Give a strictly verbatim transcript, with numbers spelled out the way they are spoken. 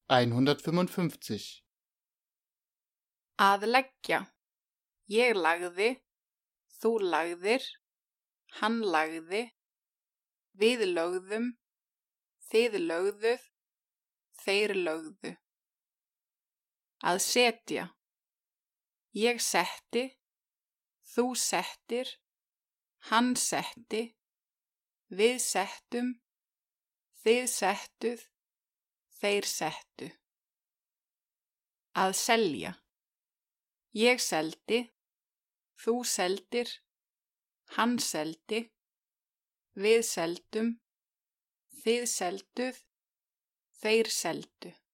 hundertfünfundfünfzig. Að leggja. Ég lagði, þú lagðir, hann lagði, við lögðum, þið lögðuð, þeir lögðu. Að setja. Ég setti, þú settir, hann setti, við settum, þið settuð, þeir settu. Að selja. Ég seldi, þú seldir, hann seldi, við seldum, þið selduð, þeir seldu.